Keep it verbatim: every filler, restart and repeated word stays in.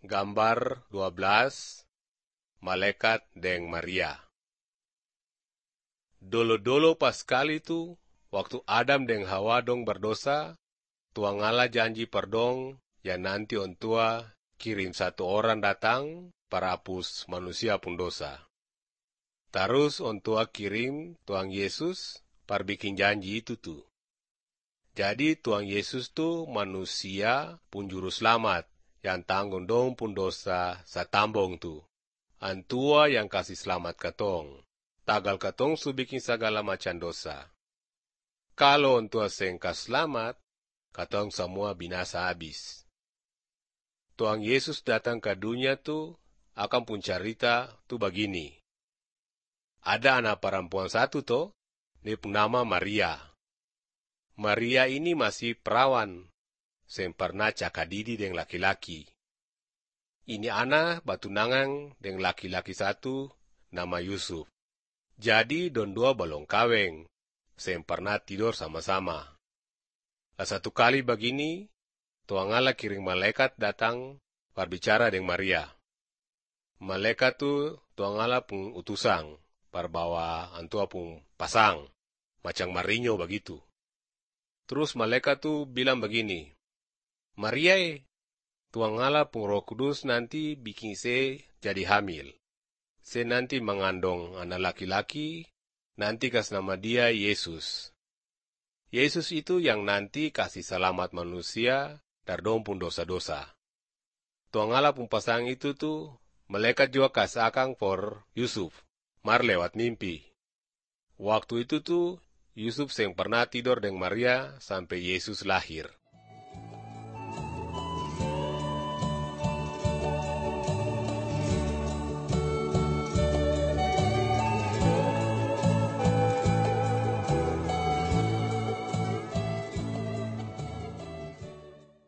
Gambar dua belas, Malaikat deng Maria. Dolo-dolo pas kali tu, waktu Adam deng Hawa dong berdosa, Tuang Allah janji perdong, ya nanti on tua kirim satu orang datang para hapus manusia pun dosa. Terus on tua kirim Tuang Yesus par bikin janji itu tu. Jadi Tuang Yesus tu manusia pun juru selamat yang tanggung dong pun dosa satambong tu. Antua yang kasih selamat katong. Tagal katong su bikin segala macam dosa. Kalau antua sengka selamat, katong semua binasa habis. Tuang Yesus datang ke dunia tu akan pun cerita tu begini. Ada anak perempuan satu to, dia pun nama Maria. Maria ini masih perawan, sem pernah cakadidi deng laki-laki. Ini anak batunangan deng laki-laki satu nama Yusuf. Jadi don dua belum kaweng, sem pernah tidur sama-sama. Lah satu kali begini, Tuang Allah kirim malaikat datang berbicara dengan Maria. Malaikat tu Tuang Allah pun utusang, perbawa antua pun pasang, macam marinyo begitu. Terus malaikat tu bilang begini, Maria eh, Tuang Allah pun Roh Kudus nanti bikin se jadi hamil. Se nanti mengandung anak laki-laki, nanti kasih nama dia Yesus. Yesus itu yang nanti kasih selamat manusia dari dong pun dosa-dosa. Tuang Allah pun pasang itu tu, malaikat juga kasih akang for Yusuf, mar lewat mimpi. Waktu itu tu, Yusuf yang pernah tidur dengan Maria sampai Yesus lahir.